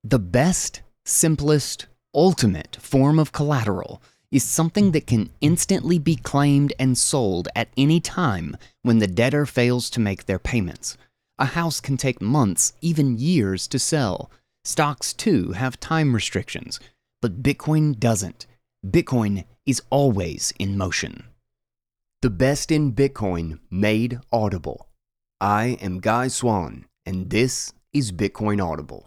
The best, simplest, ultimate form of collateral is something that can instantly be claimed and sold at any time when the debtor fails to make their payments. A house can take months, even years to sell. Stocks, too, have time restrictions. But Bitcoin doesn't. Bitcoin is always in motion. The best in Bitcoin made audible. I am Guy Swan, and this is Bitcoin Audible.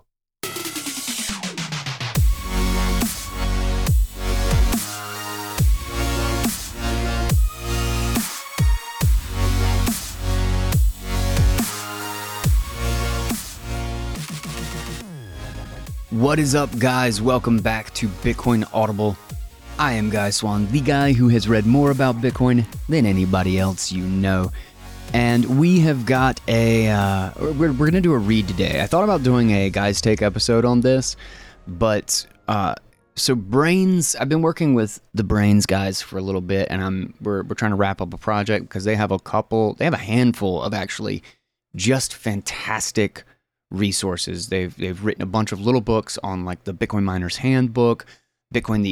What is up, guys? Welcome back to Bitcoin Audible. I am Guy Swan, the guy who has read more about Bitcoin than anybody else you know. And we have got we're going to do a read today. I thought about doing a Guys Take episode on this, but so Braiins, I've been working with the Braiins guys for a little bit, and we're trying to wrap up a project because they have a handful of actually just fantastic resources. They've written a bunch of little books on like the Bitcoin Miner's Handbook, Bitcoin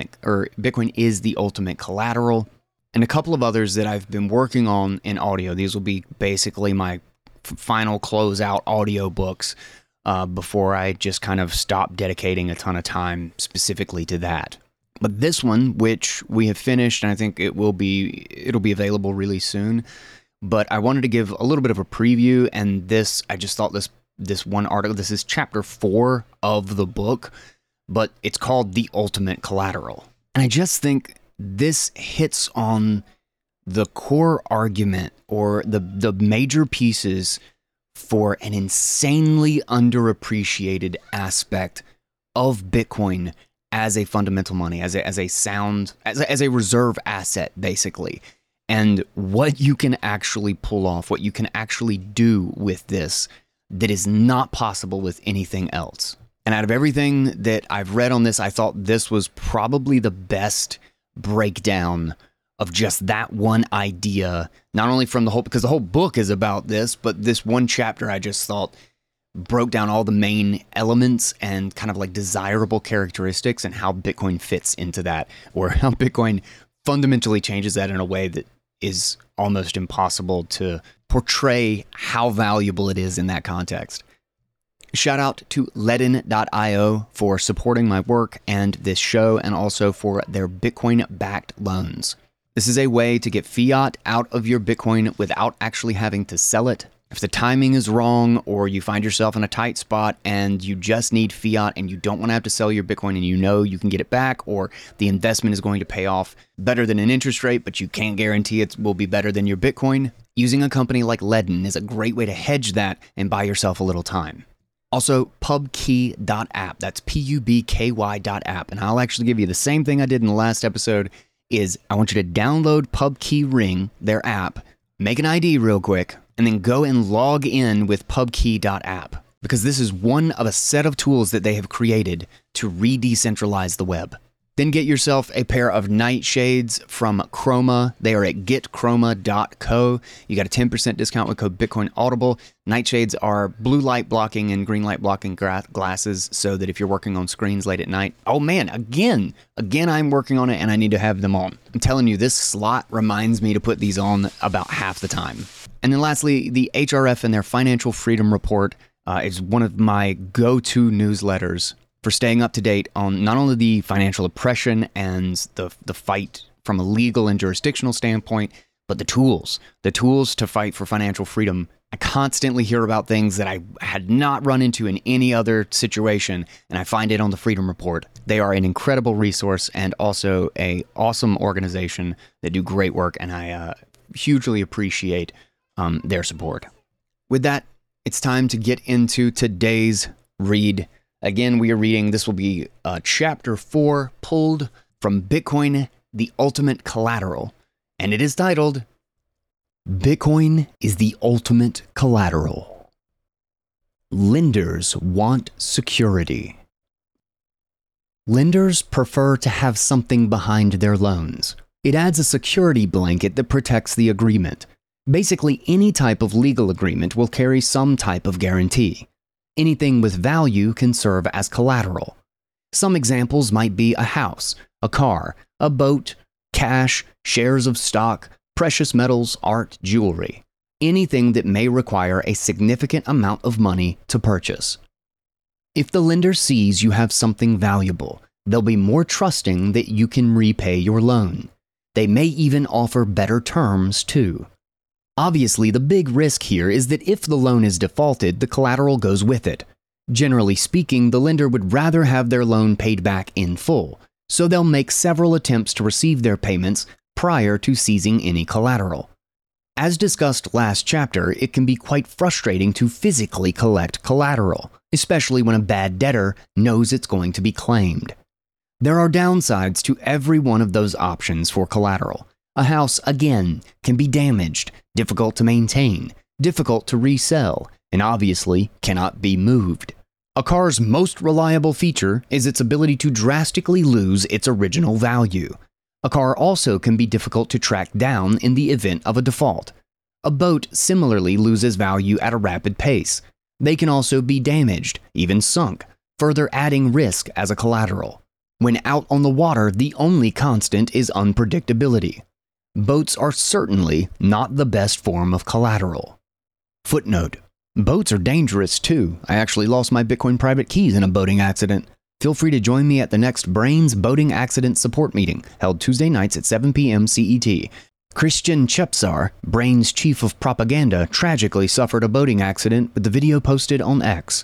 is the Ultimate Collateral, and a couple of others that I've been working on in audio. These will be basically my final closeout audio books before I just kind of stop dedicating a ton of time specifically to that. But this one, which we have finished, and I think it'll be available really soon. But I wanted to give a little bit of a preview, and I just thought this one article, this is chapter 4 of the book, but it's called The Ultimate Collateral. And I just think this hits on the core argument or the major pieces for an insanely underappreciated aspect of Bitcoin as a fundamental money, as a reserve asset, basically. And what you can actually pull off, what you can actually do with this that is not possible with anything else. And out of everything that I've read on this, I thought this was probably the best breakdown of just that one idea, not only from because the whole book is about this, but this one chapter I just thought broke down all the main elements and kind of like desirable characteristics and how Bitcoin fits into that, or how Bitcoin fundamentally changes that in a way that is almost impossible to portray how valuable it is in that context. Shout out to Ledn.io for supporting my work and this show, and also for their Bitcoin-backed loans. This is a way to get fiat out of your Bitcoin without actually having to sell it. If the timing is wrong, or you find yourself in a tight spot and you just need fiat and you don't want to have to sell your Bitcoin, and you know you can get it back, or the investment is going to pay off better than an interest rate, but you can't guarantee it will be better than your Bitcoin, using a company like Ledn is a great way to hedge that and buy yourself a little time. Also, pubkey.app. That's pubky.app. And I'll actually give you the same thing I did in the last episode. Is I want you to download PubKey Ring, their app, make an ID real quick, and then go and log in with pubkey.app, because this is one of a set of tools that they have created to re-decentralize the web. Then get yourself a pair of nightshades from Chroma. They are at getchroma.co. You got a 10% discount with code Bitcoin Audible. Nightshades are blue light blocking and green light blocking glasses, so that if you're working on screens late at night, oh man, again, I'm working on it and I need to have them on. I'm telling you, this slot reminds me to put these on about half the time. And then lastly, the HRF and their Financial Freedom Report is one of my go-to newsletters for staying up to date on not only the financial oppression and the fight from a legal and jurisdictional standpoint, but the tools to fight for financial freedom. I constantly hear about things that I had not run into in any other situation, and I find it on the Freedom Report. They are an incredible resource and also an awesome organization that do great work, and I hugely appreciate their support. With that, it's time to get into today's read. Again, we are reading, this will be chapter 4, pulled from Bitcoin, the Ultimate Collateral, and it is titled, Bitcoin is the Ultimate Collateral. Lenders want security. Lenders prefer to have something behind their loans. It adds a security blanket that protects the agreement. Basically, any type of legal agreement will carry some type of guarantee. Anything with value can serve as collateral. Some examples might be a house, a car, a boat, cash, shares of stock, precious metals, art, jewelry. Anything that may require a significant amount of money to purchase. If the lender sees you have something valuable, they'll be more trusting that you can repay your loan. They may even offer better terms too. Obviously, the big risk here is that if the loan is defaulted, the collateral goes with it. Generally speaking, the lender would rather have their loan paid back in full, so they'll make several attempts to receive their payments prior to seizing any collateral. As discussed last chapter, it can be quite frustrating to physically collect collateral, especially when a bad debtor knows it's going to be claimed. There are downsides to every one of those options for collateral. A house, again, can be damaged, difficult to maintain, difficult to resell, and obviously cannot be moved. A car's most reliable feature is its ability to drastically lose its original value. A car also can be difficult to track down in the event of a default. A boat similarly loses value at a rapid pace. They can also be damaged, even sunk, further adding risk as a collateral. When out on the water, the only constant is unpredictability. Boats are certainly not the best form of collateral. Footnote: boats are dangerous too. I actually lost my Bitcoin private keys in a boating accident. Feel free to join me at the next Brains Boating Accident Support Meeting, held Tuesday nights at 7 p.m. CET. Christian Chepsar, Brains' chief of propaganda, tragically suffered a boating accident with the video posted on X.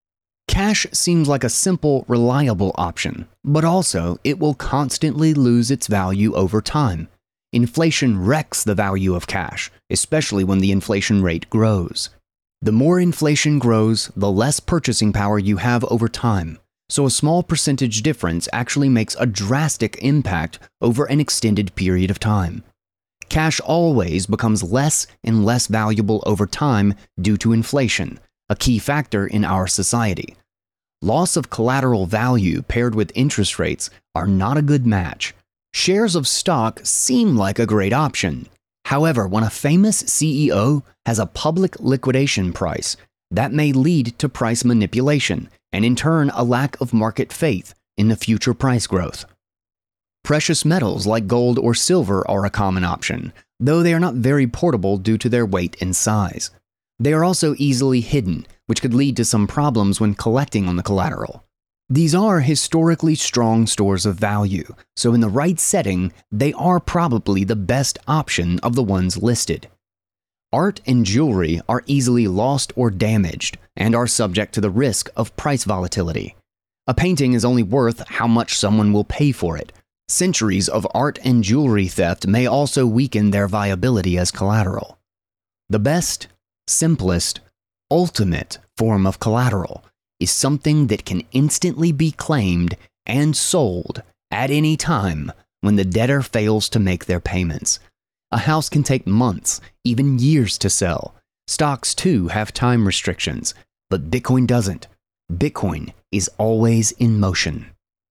Cash seems like a simple, reliable option, but also it will constantly lose its value over time. Inflation wrecks the value of cash, especially when the inflation rate grows. The more inflation grows, the less purchasing power you have over time, so a small percentage difference actually makes a drastic impact over an extended period of time. Cash always becomes less and less valuable over time due to inflation, a key factor in our society. Loss of collateral value paired with interest rates are not a good match. Shares of stock seem like a great option. However, when a famous CEO has a public liquidation price, that may lead to price manipulation and in turn a lack of market faith in the future price growth. Precious metals like gold or silver are a common option, though they are not very portable due to their weight and size. They are also easily hidden, which could lead to some problems when collecting on the collateral. These are historically strong stores of value, so in the right setting, they are probably the best option of the ones listed. Art and jewelry are easily lost or damaged and are subject to the risk of price volatility. A painting is only worth how much someone will pay for it. Centuries of art and jewelry theft may also weaken their viability as collateral. The best, simplest, ultimate form of collateral is something that can instantly be claimed and sold at any time when the debtor fails to make their payments. A house can take months, even years to sell. Stocks too have time restrictions, but Bitcoin doesn't. Bitcoin is always in motion.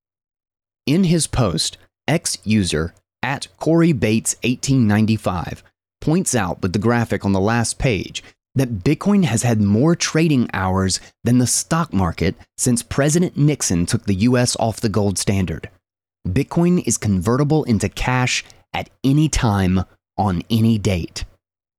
In his post, ex-user @CoreyBates1895 points out with the graphic on the last page that Bitcoin has had more trading hours than the stock market since President Nixon took the US off the gold standard. Bitcoin is convertible into cash at any time on any date.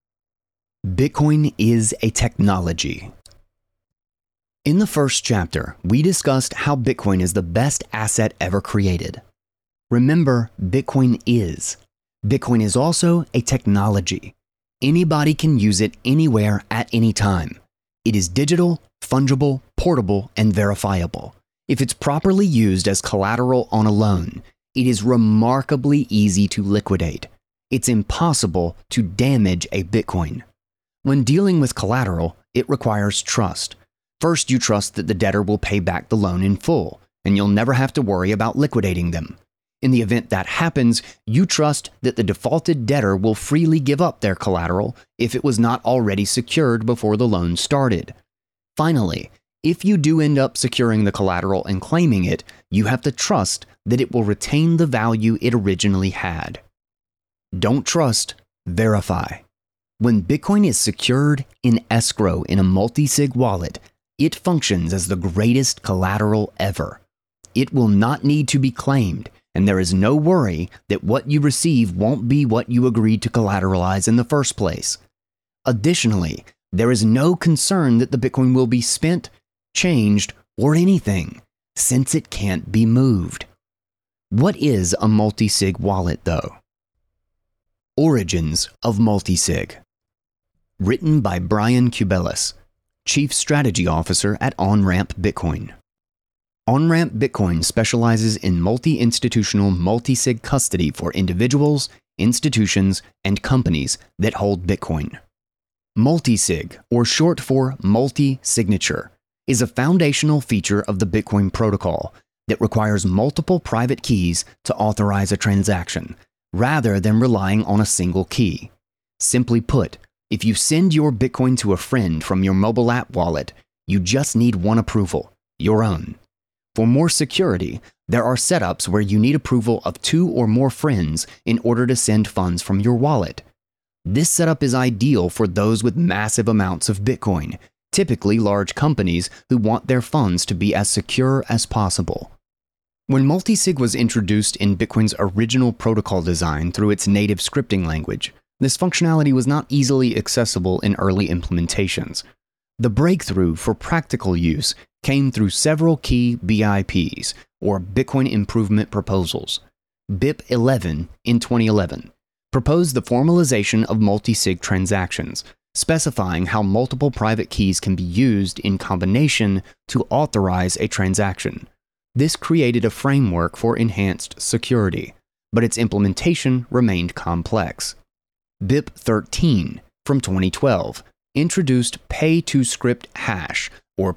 Bitcoin is a technology. In the first chapter, we discussed how Bitcoin is the best asset ever created. Remember, Bitcoin is. Bitcoin is also a technology. Anybody can use it anywhere at any time. It is digital, fungible, portable, and verifiable. If it's properly used as collateral on a loan, it is remarkably easy to liquidate. It's impossible to damage a Bitcoin. When dealing with collateral, it requires trust. First, you trust that the debtor will pay back the loan in full, and you'll never have to worry about liquidating them. In the event that happens, you trust that the defaulted debtor will freely give up their collateral if it was not already secured before the loan started. Finally, if you do end up securing the collateral and claiming it, you have to trust that it will retain the value it originally had. Don't trust, verify. When Bitcoin is secured in escrow in a multi-sig wallet, It functions as the greatest collateral ever. It will not need to be claimed, and there is no worry that what you receive won't be what you agreed to collateralize in the first place. Additionally, there is no concern that the Bitcoin will be spent, changed, or anything, since it can't be moved. What is a multisig wallet, though? Origins of multisig. Written by Brian Cubelis, Chief Strategy Officer at OnRamp Bitcoin. OnRamp Bitcoin specializes in multi-institutional multisig custody for individuals, institutions, and companies that hold Bitcoin. Multisig, or short for multi-signature, is a foundational feature of the Bitcoin protocol that requires multiple private keys to authorize a transaction, rather than relying on a single key. Simply put, if you send your Bitcoin to a friend from your mobile app wallet, you just need one approval, your own. For more security, there are setups where you need approval of 2 or more friends in order to send funds from your wallet. This setup is ideal for those with massive amounts of Bitcoin, typically large companies who want their funds to be as secure as possible. When multisig was introduced in Bitcoin's original protocol design through its native scripting language, this functionality was not easily accessible in early implementations. The breakthrough for practical use came through several key BIPs, or Bitcoin Improvement Proposals. BIP 11 in 2011 proposed the formalization of multisig transactions, specifying how multiple private keys can be used in combination to authorize a transaction. This created a framework for enhanced security, but its implementation remained complex. BIP 13 from 2012 introduced Pay-to-Script Hash, or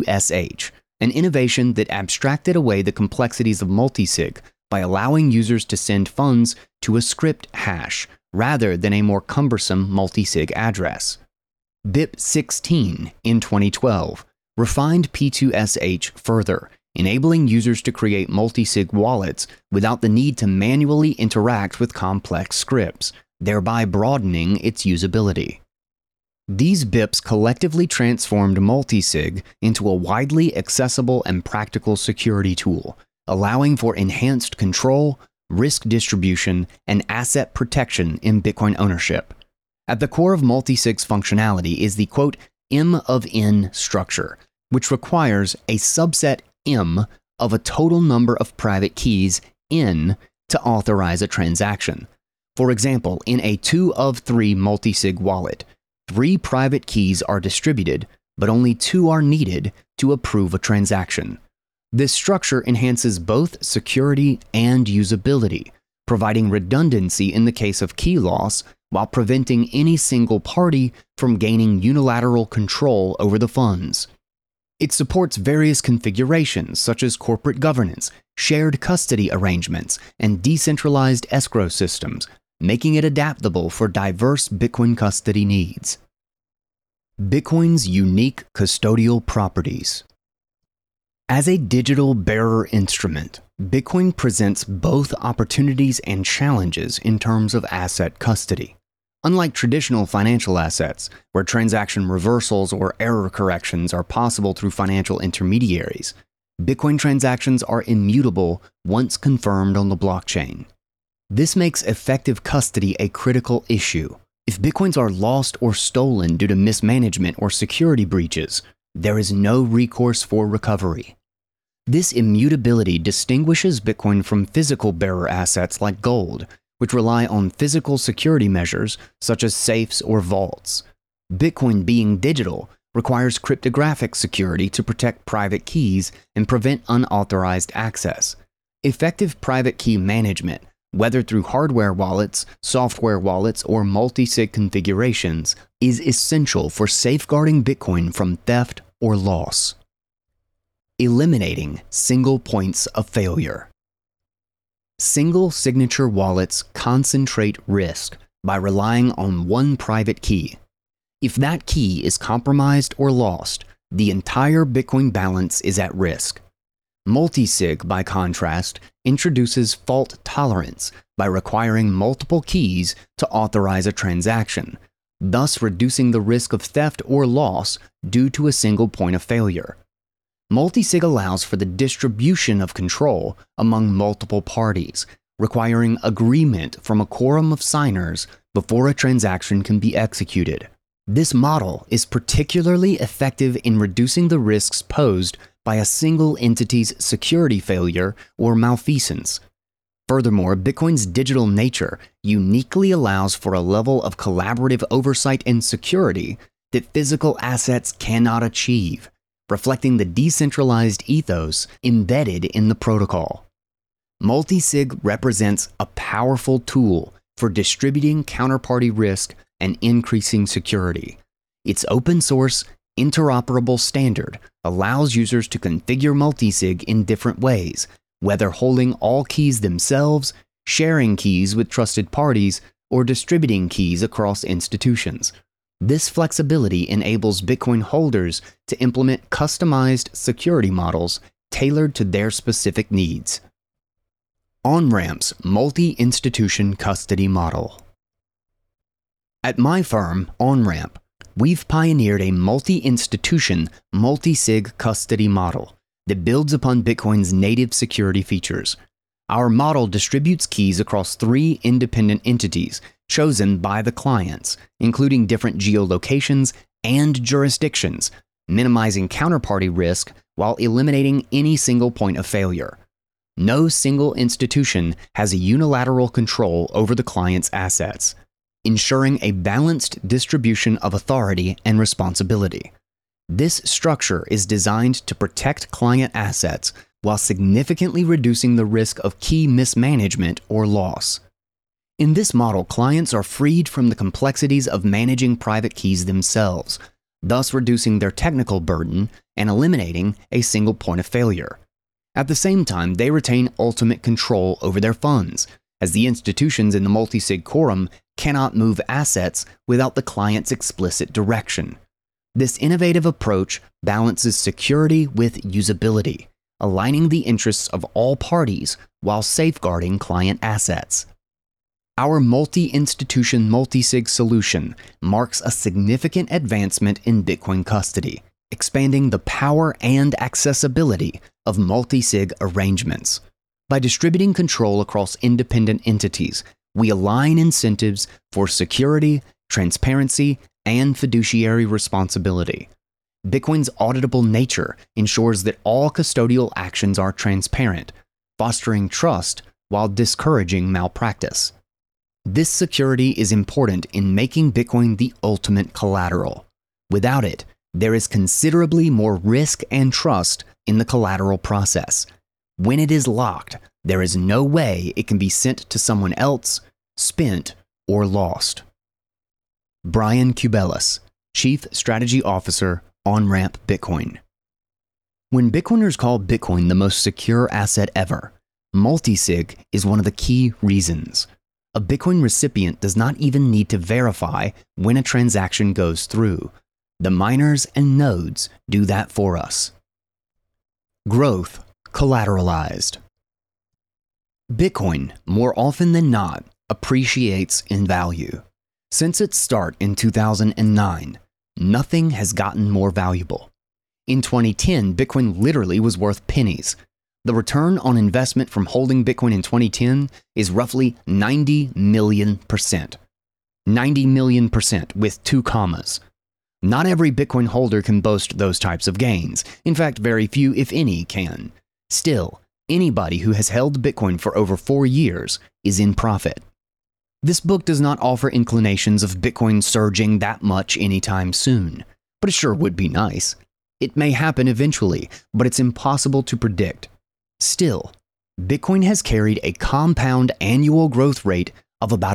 P2SH, an innovation that abstracted away the complexities of multisig by allowing users to send funds to a script hash rather than a more cumbersome multisig address. BIP 16 in 2012 refined P2SH further, enabling users to create multisig wallets without the need to manually interact with complex scripts, thereby broadening its usability. These BIPs collectively transformed multisig into a widely accessible and practical security tool, allowing for enhanced control, risk distribution, and asset protection in Bitcoin ownership. At the core of multisig's functionality is the quote, M of N structure, which requires a subset M of a total number of private keys N to authorize a transaction. For example, in a 2 of 3 multisig wallet, 3 private keys are distributed, but only 2 are needed to approve a transaction. This structure enhances both security and usability, providing redundancy in the case of key loss while preventing any single party from gaining unilateral control over the funds. It supports various configurations such as corporate governance, shared custody arrangements, and decentralized escrow systems, making it adaptable for diverse Bitcoin custody needs. Bitcoin's unique custodial properties. As a digital bearer instrument, Bitcoin presents both opportunities and challenges in terms of asset custody. Unlike traditional financial assets, where transaction reversals or error corrections are possible through financial intermediaries, Bitcoin transactions are immutable once confirmed on the blockchain. This makes effective custody a critical issue. If Bitcoins are lost or stolen due to mismanagement or security breaches, there is no recourse for recovery. This immutability distinguishes Bitcoin from physical bearer assets like gold, which rely on physical security measures such as safes or vaults. Bitcoin, being digital, requires cryptographic security to protect private keys and prevent unauthorized access. Effective private key management, whether through hardware wallets, software wallets, or multi-sig configurations, is essential for safeguarding Bitcoin from theft or loss. Eliminating single points of failure. Single signature wallets concentrate risk by relying on one private key. If that key is compromised or lost, the entire Bitcoin balance is at risk. Multisig, by contrast, introduces fault tolerance by requiring multiple keys to authorize a transaction, thus reducing the risk of theft or loss due to a single point of failure. Multisig allows for the distribution of control among multiple parties, requiring agreement from a quorum of signers before a transaction can be executed. This model is particularly effective in reducing the risks posed by a single entity's security failure or malfeasance. Furthermore, Bitcoin's digital nature uniquely allows for a level of collaborative oversight and security that physical assets cannot achieve, reflecting the decentralized ethos embedded in the protocol. Multisig represents a powerful tool for distributing counterparty risk and increasing security. Its open source, interoperable standard allows users to configure multisig in different ways, whether holding all keys themselves, sharing keys with trusted parties, or distributing keys across institutions. This flexibility enables Bitcoin holders to implement customized security models tailored to their specific needs. OnRamp's multi-institution custody model. At my firm, OnRamp, we've pioneered a multi-institution, multi-sig custody model that builds upon Bitcoin's native security features. Our model distributes keys across 3 independent entities chosen by the clients, including different geolocations and jurisdictions, minimizing counterparty risk while eliminating any single point of failure. No single institution has a unilateral control over the client's assets, ensuring a balanced distribution of authority and responsibility. This structure is designed to protect client assets while significantly reducing the risk of key mismanagement or loss. In this model, clients are freed from the complexities of managing private keys themselves, thus reducing their technical burden and eliminating a single point of failure. At the same time, they retain ultimate control over their funds, as the institutions in the multisig quorum cannot move assets without the client's explicit direction. This innovative approach balances security with usability, aligning the interests of all parties while safeguarding client assets. Our multi-institution multisig solution marks a significant advancement in Bitcoin custody, expanding the power and accessibility of multisig arrangements. By distributing control across independent entities, we align incentives for security, transparency, and fiduciary responsibility. Bitcoin's auditable nature ensures that all custodial actions are transparent, fostering trust while discouraging malpractice. This security is important in making Bitcoin the ultimate collateral. Without it, there is considerably more risk and trust in the collateral process. When it is locked, there is no way it can be sent to someone else, spent, or lost. Brian Cubelis, Chief Strategy Officer, OnRamp Bitcoin. When Bitcoiners call Bitcoin the most secure asset ever, multisig is one of the key reasons. A Bitcoin recipient does not even need to verify when a transaction goes through. The miners and nodes do that for us. Growth collateralized. Bitcoin, more often than not, appreciates in value. Since its start in 2009, nothing has gotten more valuable. In 2010, Bitcoin literally was worth pennies. The return on investment from holding Bitcoin in 2010 is roughly 90 million%. 90 million% with 2 commas. Not every Bitcoin holder can boast those types of gains. In fact, very few, if any, can. Still, anybody who has held Bitcoin for over 4 years is in profit. This book does not offer inclinations of Bitcoin surging that much anytime soon, but it sure would be nice. It may happen eventually, but it's impossible to predict. Still, Bitcoin has carried a compound annual growth rate of about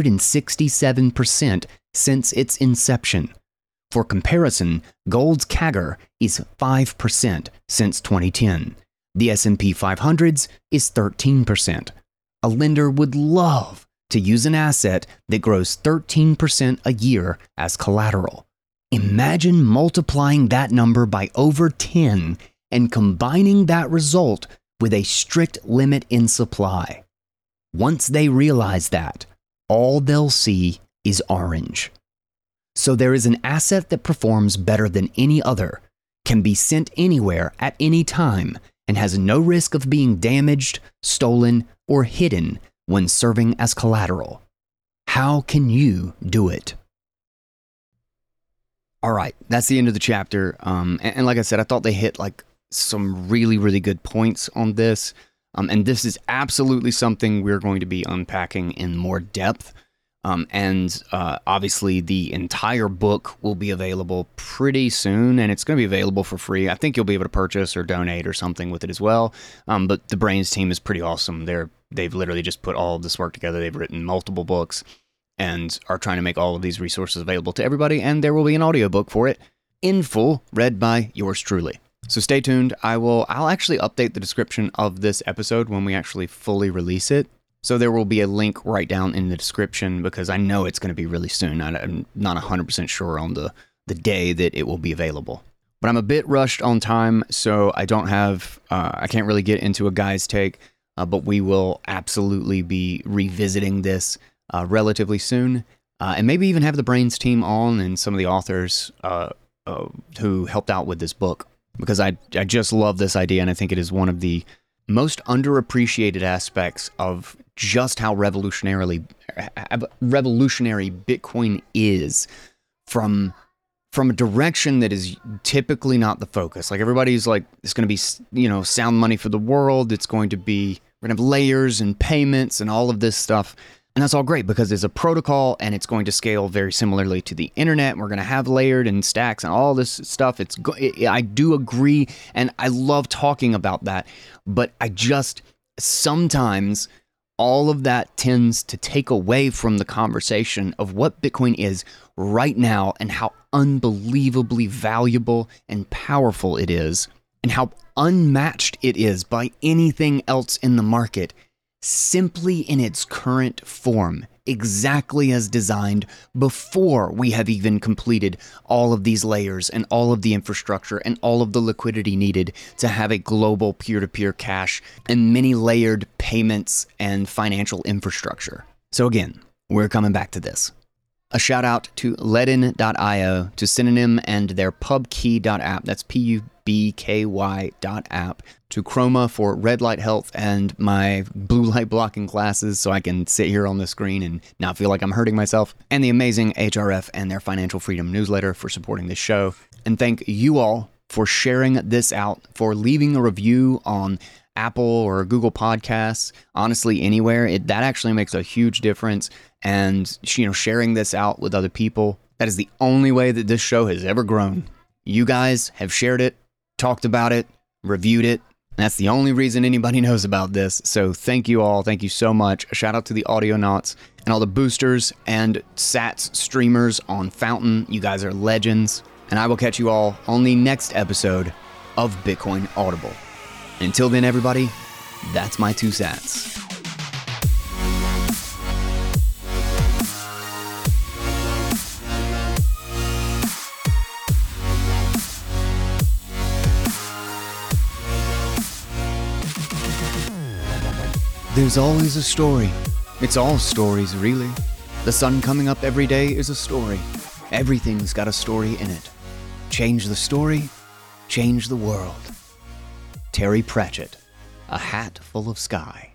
167% since its inception. For comparison, gold's CAGR is 5% since 2010. The S&P 500's is 13%. A lender would love to use an asset that grows 13% a year as collateral. Imagine multiplying that number by over 10 and combining that result with a strict limit in supply. Once they realize that, all they'll see is orange. So there is an asset that performs better than any other, can be sent anywhere at any time, and has no risk of being damaged, stolen, or hidden when serving as collateral. How can you do it? All right, that's the end of the chapter. And like I said, I thought they hit like some really, really good points on this. And this is absolutely something we're going to be unpacking in more depth. And obviously the entire book will be available pretty soon, and it's going to be available for free. I think you'll be able to purchase or donate or something with it as well. But the Brains team is pretty awesome. They've literally just put all of this work together. They've written multiple books and are trying to make all of these resources available to everybody, and there will be an audiobook for it in full, read by yours truly. So stay tuned. I'll actually update the description of this episode when we actually fully release it. So there will be a link right down in the description, because I know it's going to be really soon. I'm not 100% sure on the day that it will be available. But I'm a bit rushed on time, so I can't really get into a guy's take, but we will absolutely be revisiting this relatively soon, and maybe even have the Brains team on and some of the authors who helped out with this book, because I just love this idea, and I think it is one of the most underappreciated aspects of just how revolutionary Bitcoin is, from a direction that is typically not the focus. Like, everybody's like, it's going to be, sound money for the world. It's going to be, we're going to have layers and payments and all of this stuff. And that's all great, because it's a protocol and it's going to scale very similarly to the internet. We're going to have layered and stacks and all this stuff. I do agree, and I love talking about that. But sometimes all of that tends to take away from the conversation of what Bitcoin is right now, and how unbelievably valuable and powerful it is, and how unmatched it is by anything else in the market, simply in its current form, exactly as designed, before we have even completed all of these layers and all of the infrastructure and all of the liquidity needed to have a global peer-to-peer cash and many layered payments and financial infrastructure. So again, we're coming back to this. A shout out to Ledn.io, to Synonym and their pubkey.app, that's PUBKY.app, to Chroma for red light health and my blue light blocking glasses so I can sit here on the screen and not feel like I'm hurting myself, and the amazing HRF and their Financial Freedom newsletter for supporting this show. And thank you all for sharing this out, for leaving a review on Apple or Google Podcasts, honestly, anywhere. That actually makes a huge difference. And, sharing this out with other people, that is the only way that this show has ever grown. You guys have shared it, talked about it, reviewed it. And that's the only reason anybody knows about this. So thank you all. Thank you so much. A shout out to the Audionauts and all the boosters and Sats streamers on Fountain. You guys are legends. And I will catch you all on the next episode of Bitcoin Audible. Until then, everybody, that's my 2 sats. There's always a story. It's all stories, really. The sun coming up every day is a story. Everything's got a story in it. Change the story, change the world. Terry Pratchett, A Hat Full of Sky.